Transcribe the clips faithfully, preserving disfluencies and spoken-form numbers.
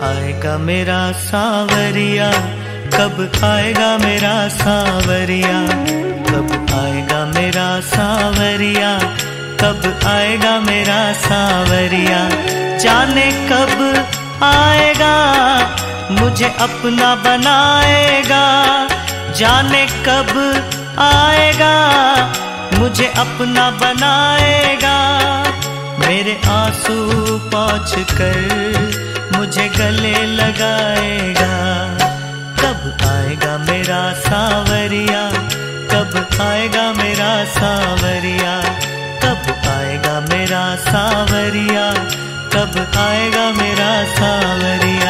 आएगा मेरा सावरिया, कब आएगा मेरा सावरिया, कब आएगा मेरा सावरिया, कब आएगा मेरा सावरिया। जाने कब आएगा मुझे अपना बनाएगा, जाने कब आएगा मुझे अपना बनाएगा। मेरे आंसू पोंछ कर मुझे गले लगाएगा। कब आएगा मेरा सावरिया, कब आएगा मेरा सावरिया, कब आएगा मेरा सावरिया, कब आएगा मेरा सावरिया।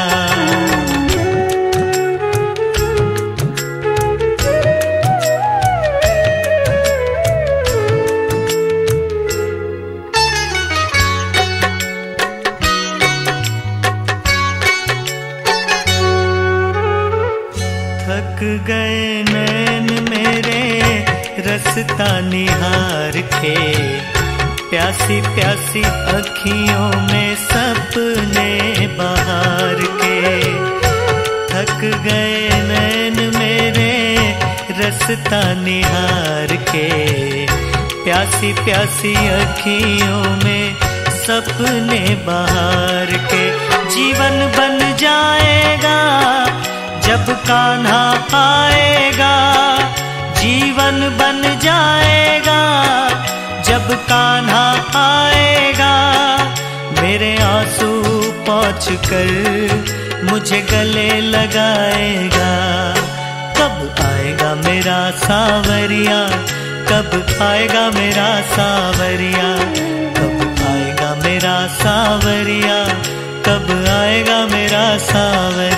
थक गए नैन मेरे रसता निहार के, प्यासी प्यासी अखियों में सपने बहार के। थक गए नैन मेरे रसता निहार के, प्यासी प्यासी अखियों में सपने बहार के। जीवन बन जाएगा जब कान्हा आएगा, जीवन बन जाएगा जब कान्हा आएगा। मेरे आंसू पोंछ कर मुझे गले लगाएगा। कब आएगा मेरा सावरिया, कब आएगा मेरा सावरिया, कब आएगा मेरा सावरिया, कब आएगा मेरा सावरिया।